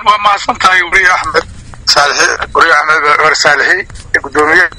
وما سنتهي وري أحمد صالحي وري أحمد ورسالحي قدومية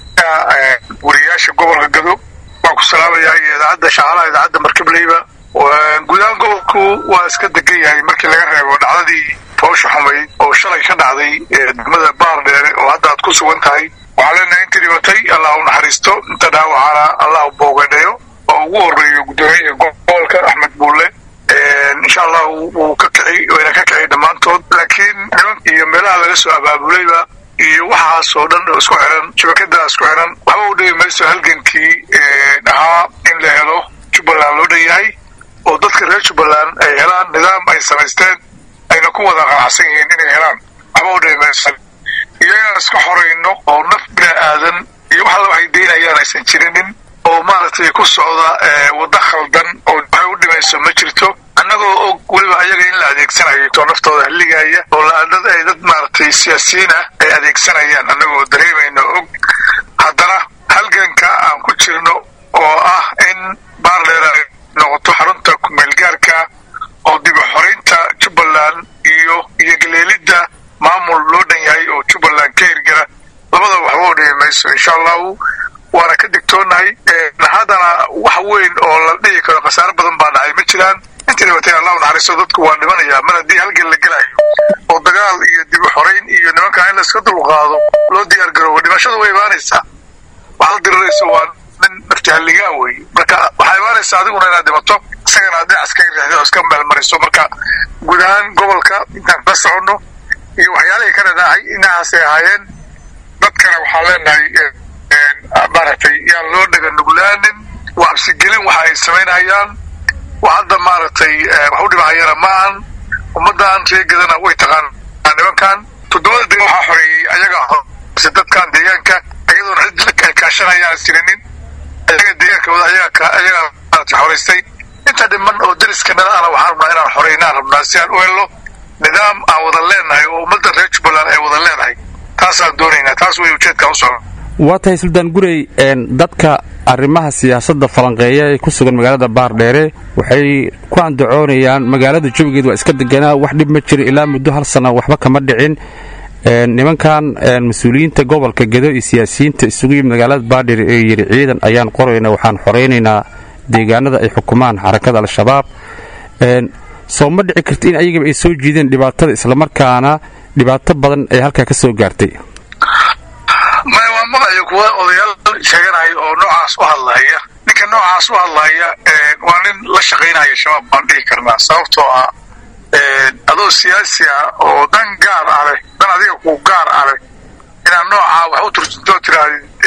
ورياش قبل الجدو وأكو سلام يا إذا عدى شعراء إذا عدى مركب ليبة وقدام قبلكو واسكدقية يعني مركب لغيرها وعدي فوش حمي أو شري كان عدي ماذا بار وعدى تكوس وانتهي وعلينا انت ريبتي الله نحرستو انت داو على الله بوغديو ووري قدومية قبلك أحمد بولي إن شاء الله وككعي وإنا ككعي دمانتود لكن يمبلا على لسو أبابوليبا waxaa soo dhan isku xiran shabakada isku xiran waxa uu dhigay meesha halgankii ahaa in la helo Jubbaland loo dhayahay oo dadka reer Jubbaland ay helaan nidaam ay samaysteen ayna ku wada qanacsan yihiin inay helaan waxa uu dhigay meesha iyaga iska xoreyno oo naf aadan iyo waxa la weydiinayaan aysan jirinin oo maartay ku socda wada khaldan oo waxay u dhimayso ma jirto annagoo og waliba ayaga in la adeegsanayo to naftooda haligaya oo la dad maartay siyaasiyiin ah ay adeegsanayaan annagoo dareemayno og haddana halganka aan ku jirno oo ah in baarleera noqoto xarunta kumeelgaarka oo dib u xoreynta Jubbaland iyo galeelida maamul loo dhan yahay oo Jubbaland ka hirgala labada wax u dhimayso insha Allah waana ka digtoonahay hadana wax weyn oo la dhigi karo qasaar badan baa dhacay ma jiraan intii watay Allah naxariisto dadku waa dhimanaya mar hadii halgan la galayo oo dagaal iyo dib u xoreyn iyo nimanka in la iska dulqaado loo diyaar garoobo dhimashada way imaanaysaa waxa dirayso waa min naftaaliga way marka waxa imaanaysaa adiguna inaad dhimato isagana aad askari raadiyo iska maalmariso marka gudahan gobolka intaan ka socono iyo waxyaalaha kala dhacay inaas ay ahaayeen dadkana waxa leenahay baratay yaa loo dhaga nuglaanin waa si gelin waxa ay sameynayaan وهذا مارتي وحودي معينا معا ومدان تيجدنا ويتقان أنا كان تدور دي وحوري أيها سدد كان ديانك أيضا عدلك كاشنا يا سنين أيها ديانك أيها حوريستي أنت دمن أو درس كنا أنا وحرمنا إلى حورينا ربنا سيان ويلو نظام أو ضلنا ومدة ريتش بلان أو ضلنا تاسع دورينا تاسع ويوجد كوصل waatay Sultan Gurey dadka arrimaha siyaasadda falanqeeya ee ku sugan magaalada Baardheere waxay ku andacoonayaan magaalada Jubigeed waa iska deganaa wax dhib ma jiro ilaa muddo hal sano waxba kama dhicin nimankan mas'uuliyiinta gobolka Gedo iyo siyaasiyiinta isugu yimid magaalada Baardheere ee yiri ciidan ayaan qoraynaa waxaan xoreynaynaa deegaanada ay xukumaan xarakada al-shabaab soo ma dhici karto in ayaga ay soo jiideen dhibaatada isla markaana dhibaato badan ay halka ka soo gaartay ما يكون أضيال شجرة أو نوع أسوأ الله هي لكن نوع أسوأ الله هي وأن لا شقينا يا شباب عندي كرنا صوتها هذا سياسة أو دن جار عليه دن هذه وجار عليه إن النوع وحوت ترى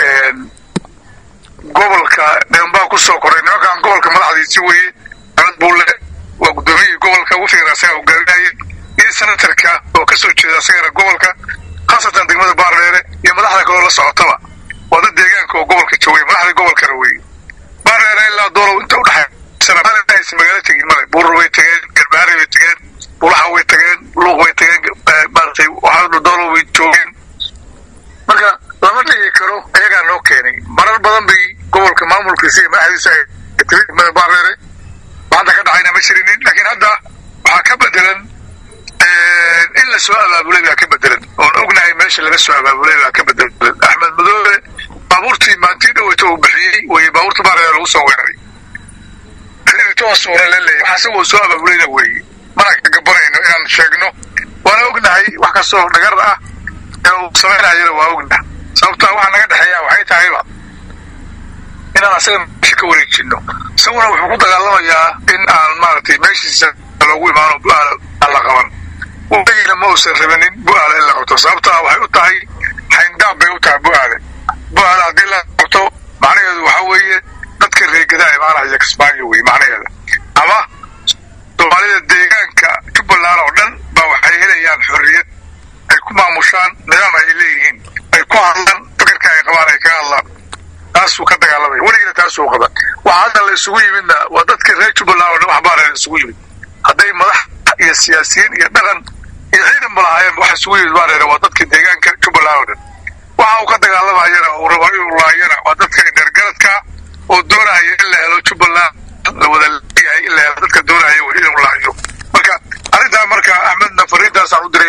قبل كنبا كسر كورينا كان قبل كمال هذه تسوي أنا بقول وقدمي قبل كوفي راسه وقرناي إيه سنة تركه وكسر كذا سير قبل خاصة دقمة بارليرة يا مدحنا كور لصعطبة وضد ديجانك وقبل كتشوي مدحنا قبل كروي بارليرة إلا دورو أنت وضحى سنة ما لنا اسم مجال تجين ماله بورو تجين كرباري تجين بولحوي تجين لوغ تجين بارتي وحاول دورو تجين مركا لما تيجي كرو أيها نوكيني مرة بدن بي قبل كمامل كسي ما حد يسأل تريد من بارليرة بعد كده عينا مشرينين لكن هذا حكبدلن إلا سؤال أبو ليبيا كبدلن ونقولنا ماشي اللي سؤال أبو ليبيا كبدلن أحمد مدوري بابورتي مانتينو ويتو بحيي ويبابورتي باري الوصة ويري اللي توصونا للي وحاسبوا سؤال أبو ليبيا وي مانا كقبرين إنان شاقنو وانا قلنا هاي وحكا سوق نقرأ إنو سمعنا عجلة وقلنا سوقتها واحنا قد حياة وحيتها عيبا إنان أسير شكا وريكشنو سونا وحكوطة قال الله يا إن آن مارتي ماشي سلوي مانو الله قبان وبيجي لما أوصل ربنين بقى إلا قطو صابتها وحيوتها حينداب بيوتها بقى هذه إلا قطو معنى يدو حوية نذكر في كذا معنى يك إسبانيوي معنى يدا أما طبعاً الديجان كجبلان أردن بوحيه ليان حرية يكون مشان نظام إليهين يكون عندن فكر كاي قبارة كالله تاسو كذا قال لي ولكن تاسو كذا وهذا اللي سوي منا وتذكر جبلان أردن وحبارة سوي هذا مدح السياسيين يدغن يعيدن بلاهايين waxa soo yeedaan waa dadka deegaanka Jubbaland waxa uu ka dagaalamaya oo rabayo laayana waa dadka dhergaradka oo doonaya in la helo Jubbaland la wada leeyahay in la helo dadka doonaya inuu laayo marka arinta marka Ahmed Nafaridaas aan u direynaa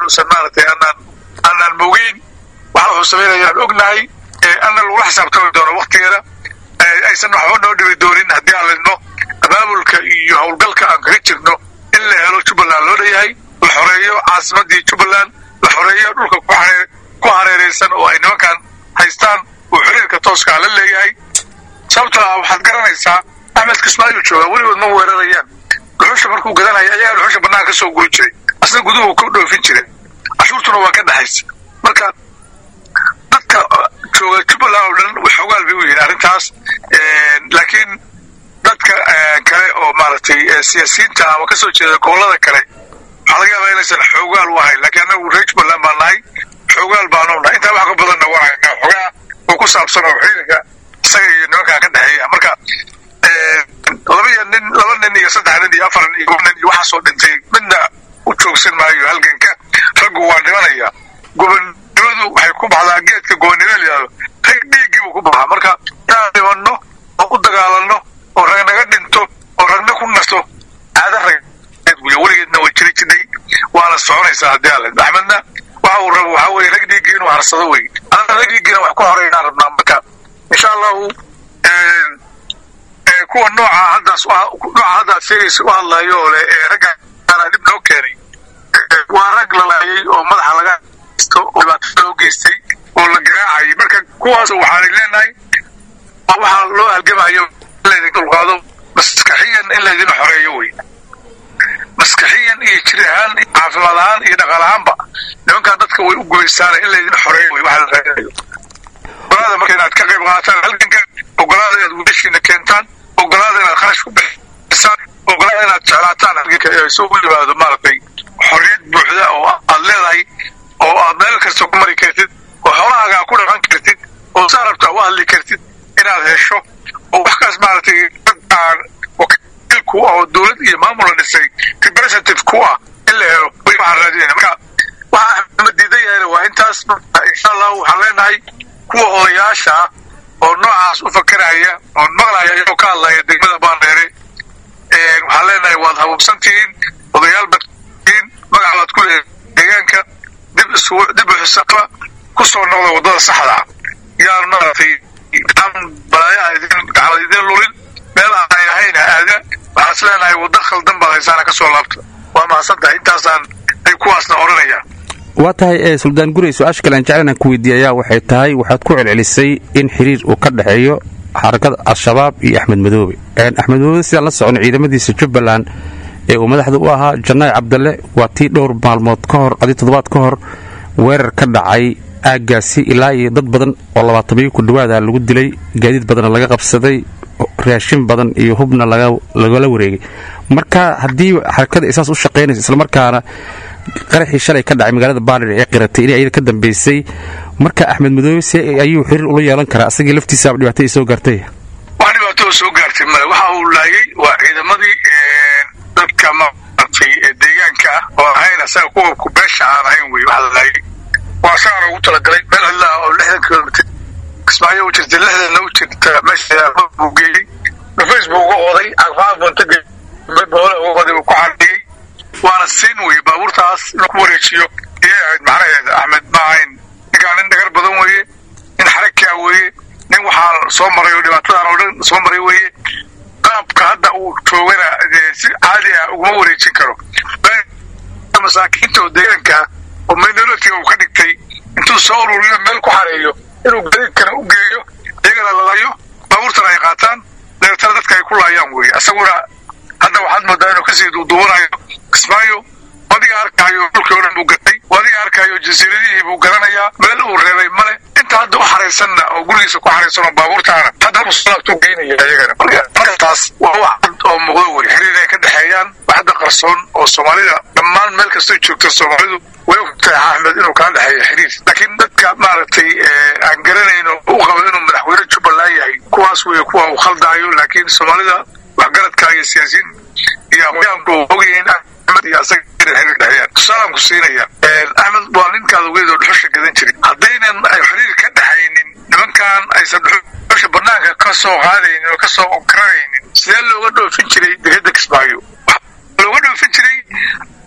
inuusan maaragtay aanaan mogeyn waxa wuxuu samaynayaan ognahay anna lagula xisaabtami doono waktigeeda aysan waxba noo dhibi doonin haddii aan lidno abaabulka iyo howlgalka aan kaga jirno in la helo jubbaland loo leeyahay la xoreeyo caasimadii jubbaland la xoreeyo dhulka ku hareeraysan oo ay nimankan haystaan uu xiriirka tooskaa la leeyahay sababtoo ah waxaad garanaysaa axmed kismaayo jooga weligood ma weerarayaan dhuxusha markuu gadanaya ayagaa dhuxusha banaanka kasoo guri jiray asna guduhu ku dhoofin jiray cashuurtuna waa ka dhaxaysa marka dadka jooga jubbaland oo dhan waxoogaal bay u yihiin arrintaas laakiin dadka kale oo maaragtay siyaasiyiinta ama kasoo jeeda gobollada kale waxaa laga yaabaa inaysan xoogaal u ahayn laakiin annagu reer jubbaland baan nahay xoogaal baanu nahay intaa wax ka badanna waa haynaa xogaa oo ku saabsan oo xiriirka isaga iyo nimankaa ka dhexeeya marka laba nin iyo saddex nin iyo afar nin iyo nin iyo waxaasoo dhintay midna u joogsan maayo halganka raggu waa dhimanaya gobonnimadu waxay ku baxdaa geedka gobonnimo layihahdo rag dhiiggii buu ku baxaa marka inaan dhimanno oo u dagaalanno oo rag naga dhinto oo ragna ku nasto caada rageed buya weligeedna way jiri jidhay waana soconaysaa haddii alle axmedna waxa uu rabo waxaa weye rag dhiiggii inuu harsado wey anana rag dhiiggiina wax ku horeynaan rabnaa marka insha allahu kuwa nooca haddaad sheegaysa u hadlayo oo le ragga dhib noo keenay waa rag la laayay oo madaxa laga haysto oo dhibaato loo geystay oo la garaacayay marka kuwaas waxaanay leenahay waxaa loo halgamayo in laydin dulqaado maskaxiyan in laydin xoreeyo wey maskaxiyan iyo jir ahaan caafimaad ahaan iyo dhaqaal ahaanba nimankan dadka way u gumaystaana in laydin xoreeyo wey waxa la raadinayo ogolaada marka inaad ka qayb qaataan halganka ogolaada inaad wiilashiina keentaan ogolaada inaad kharash ku bixisaan ogolaada inaad jeclaataan halganka ee isugu yimaado maaragtay xorriyad buuxda oo aad leedahay oo aad meel kasta ku mari kartid oo xoolahaaga ku dhaqan kartid oo saa rabtaa u hadli kartid inaad hesho oo wax kaas maaragtay dadaan wakiil ku ah oo dowlad iyo maamul la dhisay representative ku ah in la helo way waxaan raadinayna marka waxa axmed diidan yahayna waa intaas insha allahu waxaan leenahay kuwa odayaasha ah oo noocaas u fakeraya oo maqlaya iyagoo ka hadlaya degmada baandheere waxaan leenahay waad habuubsantihiin odayaal badkiin magac baad ku leedahay deegaanka dib u xisaaba ku soo noqda waddada saxda ah yaan maaragtay balaayaha gacala idin lulin meel aanay ahayn aada waxaan is leenahay waddo khaldan baad haysaana ka soo laabta waa mahadsan tahay intaasaan ay kuwaasna oranayaan waa tahay suldaan gurey su-aasha kale aan jeclan aan ku weydiiyayaa waxay tahay waxaad ku celcelisay in xiriir uu ka dhexeeyo xarakada al-shabaab iyo axmed madoobe axmed madoobe sidaan la socono ciidamadiisa jubbaland ee uu madaxda u ahaa jannaay cabdalle waa tii dhowr maalmood ka hor toddobaad ka hor weerar ka dhacay aaggaasi ilaa iyo dad badan oo 20 ku dhawaada lagu dilay gaadiid badan laga qabsaday raashin badan iyo hubna lagala wareegay marka haddii xarakada isaas u shaqeynaysa isla markaana qaraxii shalay ka dhacay magaalada baardheer ee qiratay inay ayada ka dambeysay marka axmed madoobe si ayuu xiriir ula yeelan karaa asagii laftiisa dhibaato ay soo gaartay wax dhibaato soo gaartay male waxa uu laayay waa ciidamadii dadka maartay deegaanka oo ahayn asaga kuwa ku beesha aan ahayn wey waxa la laayay waa shaar ugu talagalay meel cidla oo 60 kilomitir kismaayo u jirta 60 u jirta meesha uu geeyay Facebook uga oday aqfaaf buntaga boole uga oday ku xariyay waana siin wey baabuurtaas inuu ku wareejiyo iyo macnaheeda axmed maahayn ninkaan dhagar badan weeye nin xarakaa weeye nin waxaa soo maray oo dhibaatadan oo dhan soo maray weeye qaabka hadda uu joogana si caadi ah uguma wareejin karo masaakiinta oo deegaanka oo minority-ga uu ka dhigtay intuu soo ururiyo meel ku xareeyo inuu gaadiidkana u geeyo iyagana lalayo baabuurtana ay qaataan deetana dadka ay ku laayaan weeye isaguna hadda waxaad moodaa inuu kasii duuduubanayo kismaayo wadiga arkaayo dhulkii oo dhan buu gatay wadiga arkaayo jasiiradihii buu garanayaa meel uu reebay male inta hadda u xaraysanna oo gurigiisa ku xaraysan oo baabuurtaana hadda musalaabtuu geynaya iyagana marka taas waa wax oo muuqdo wey xiriir ay ka dhexeeyaan waxda qarsoon oo soomaalida dhammaan meel kastoo joogta soomaalidu way ogtahay axmed inuu kaa dhexeeyo xiriir laakiin dadka maaragtay aan garanayno u qabo inuu madaxweyne jubbaland yahay kuwaas wey kuwa uu khaldaayo laakiin soomaalida waxgaradka iyo siyaasiyiin iyo aqoonyahanku ogyihiin axmed iyo asaga xiriir dhexeeyaan tusaalaan ku siinaya axmed waa ninkaad ogeed oo dhuxusha gadan jiray haddaynan ay xiriir ka dhexaynin nimankan aysan dhuxusha banaanka ka soo qaadaynin oo ka soo garanaynin sidee looga dhoofin jiray degada kismaayo looga dhoofin jiray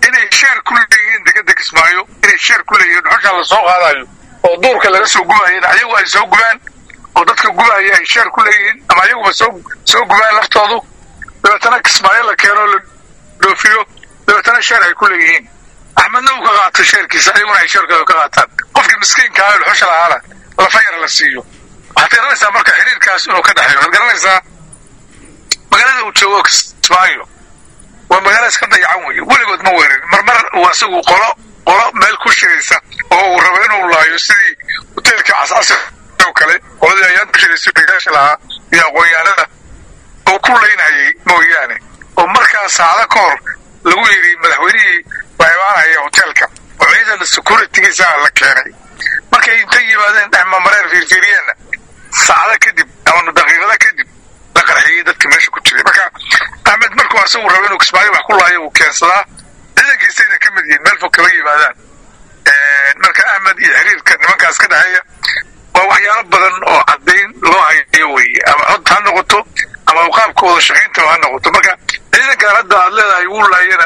inay sheer ku leeyihiin degada Kismaayo inay sheer ku leeyihiin xusha la soo qaadayo oo duurka laga soo gubayo ayagu ay soo gubaan oo dadka gubaya ay sheer ku leeyihiin ama ayagu soo gubaan laftoodu dabeetana Kismaayo la keeno la dhoofiyo dabeetana sheer ay ku leeyihiin Ahmedna uu ka qaato sheerkiisa ayaguna ay sheerkooda ka qaataan qofkii miskiinka ah xusha lahaana la fayr la siiyo waxaad garanaysaa marka xiriirkaas inuu ka dhaxeeyo waxaad garanaysaa magaalada uu joogo Kismaayo waa magaalo iska dayacan weeye weligood ma weerin marmar uu asagu qolo meel ku shiraysa oo uu rabo inuu laayo sidii hoteelka cascas oo kale qoladii ayaan ku shiraysa beesha lahaa iyo aqoonyahanada oo ku leynayay mooyaane oo markaa saacada ka hor lagu yiri madaxweynihii baahibaanaya hoteelka oo ciidan securitygiisa la keenay markay inta yimaadeen dhexma mareer fiirfiiriyeen saacada kadib ama daqiiqada kadib la qarxiyay dadka meesha ku jiray marka Ahmed markuu asagu rabo inuu Kismaayo wax ku laayo uu keensadaa ciidankiisa inay ka mid yihiin meel fog kala yimaadaan marka Ahmed iyo xiriirka nimankaas ka dhaxeeya waa waxyaalo badan oo caddayn loo hayo weeye ama cod ha noqoto ama qaabkooda shaqaynta ha noqoto marka ciidanka hadda aad leedahay wuu laayana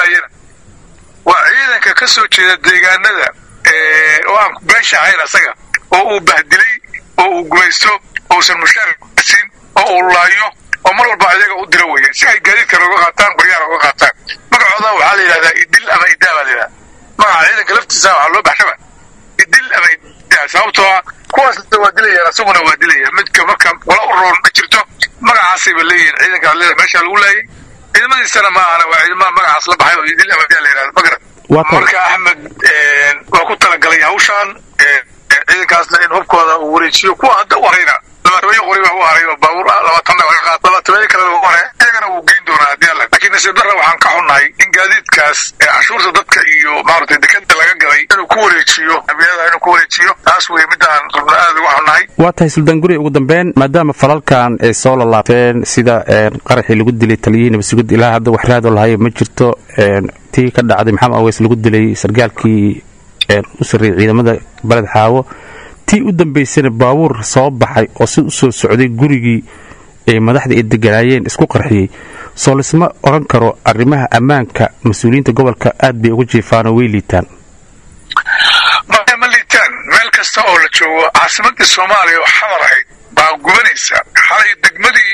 waa ciidanka ka soo jeeda deegaanada oo aan beesha ahayn asaga oo uu bahdilay oo uu gumaysto oo san mushaar siin oo uu laayo oo mar walba ayaga u diro weeye si ay gaadiidka uga qaataan qoryaha uga qaataan magacooda waxaa la yidhahdaa idil ama idaaba la yidhahdaa magaca ciidanka laftiisa waxaa loo baxshaba idil ama idaa sababtoo ah kuwaas waa dilayaan asaguna waa dilaya midka marka wala u roon ma jirto magacaasayba leeyihiin ciidanka leeda meesha lagu laayay ciidamadiisana ma ahana waa ciidamada magacaas la baxay oo idil ama idaa la yidhahda magaran marka Ahmed waa ku talagalay hawshaan ciidankaasna in hubkooda uu wareejiyo kuwa hadda u harayna labaatan qoriba u haray oo baabuur 20 laga qaato 20 kale u haray iyagana uu geyn doonaa hadii Allah laakiin nasiib darro waxaan ka xunnahay in gaadiidkaas cashuurta dadka iyo maartay dekada laga galay inuu ku wareejiyo abiyada inuu ku wareejiyo taas way midaan aad ugu xunnahay waa tahay Suldan Guri ugu dambeyn maadaama falalkan ay soo lalaabteen sida qaraxii lagu dilay taliyeen mas'uuliyad ilaa hadda wax raad lahaay ma jirto tii ka dhacday Maxamed Aweys lagu dilay sargaalkii u sareeyay ciidamada balad xaawo tii u dambeysay baabuur soo baxay oo si u soo socday gurigii ee madaxda ay deganaayeen isku qarxiyay soo lisma oran karo arrimaha ammaanka mas'uuliyiinta gobolka aad bay uga jeefaan oo way liitaan meel kasta oo la joogo caasimadda Soomaaliya oo xamar ahayd baa gubanaysa xalay degmadii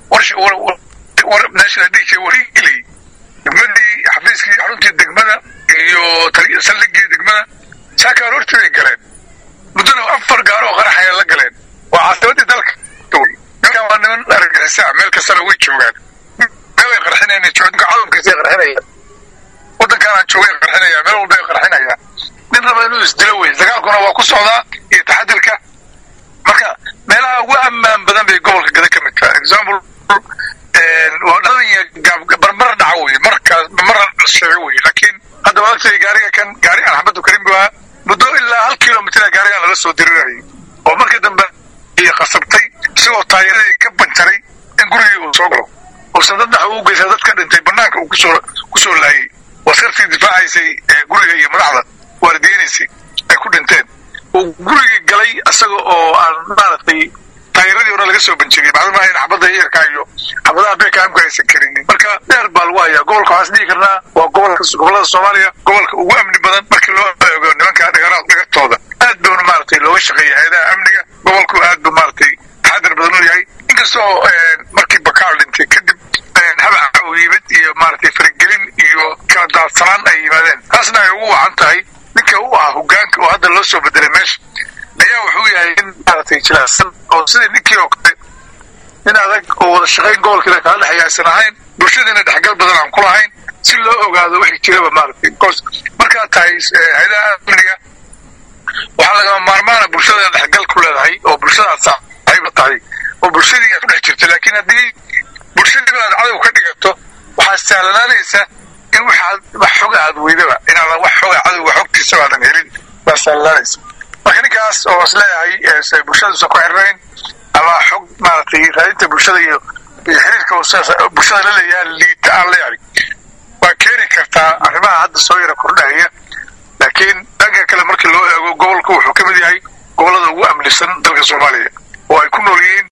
national day warigeli degmadii xafiiskii xaruntii degmada iyo saldhiggii degmada saaka hortay galeen muddo 4 gaar oo qaraxaya la galeen waa caasimadda dalka marka waa niman argagixisa meel kasta way joogaan meel ay qarxinayaan joogka caalamkiisa qarxinaya wadankan aan joogay qarxinaya meel walba ay qarxinaya nin raba inuu isdilo way dagaalkuna waa ku socdaa iyo taxadirka marka meelaha ugu ammaan badan bay gobolka gada ka mid tahay example waa dhalinya barbar dhaco way markaas mar sheegay way laakiin hadda waqtiga gaariga kan gaari aan Axmed Karim baa muddo ilaa 1 kilomitir gaariga laga soo diray oo markii dambe ay qasabtay soo taageeray ka bantaray in guriga uu soo galo oo saddex uu geysay dadka dhintay banaanka uu ku soo laayay wasirtii difaacaysay guriga iyo madaxda waalidiinaysi ay ku dhinteen oo guriga galay asaga oo aan maartay taageeradii hore laga soo banjiriyay bacdama ay xabada yarka iyo xabadaha beekaam ka haysan karin marka dheer bal waaya gobolka waxaan dhigi karnaa waa gobolka Soomaaliya gobolka ugu amni badan markii loo eego nimanka dhagaraadooda aad buu maartay looga shaqeeyay hay'adaha amniga gobolku aad buu maartay taxadar badan u yahay inkastoo markii bakaal dhintay kadib haba u yimid iyo maartay faragelin iyo kala daadsanaan ay yimaadeen taasna ay ugu wacan tahay ninka uu ah hoggaanka oo hadda loo soo bedelay meesha ayaa wuxuu yahay in maartay jilasan oo sidii ninkii oo kale in adag oo wada shaqayn gobolka kala dhaxaysan ahayn bulshadana dhaxgal badan aan ku lahayn si loo ogaado wixii jiraba maartay marka tahay hay'adaha amniga waxa laga maarmaana bulshada dhaxgal ku leedahay oo bulshada saaxiib tahay oo bulshadii ku dhex jirta laakiin haddii bulshadii aad cadow ka dhigato waxa sahlanaysa in wax xog aad weydaba inaad wax xog cadow xogtiisa aadan helin baa sahlanaysa marka ninkaas oo isleeyahay bulshada soo ku xirnayn ama xog maartay raadinta bulshada iyo xiriirka bulshada la leeyahay liita aan leeyahay waa keeni kartaa arrimaha hadda soo yara kordhaya laakiin dhanka kale markii loo eego gobolku wuxuu ka mid yahay gobolada ugu amnisan dalka Soomaaliya oo ay ku nool yihiin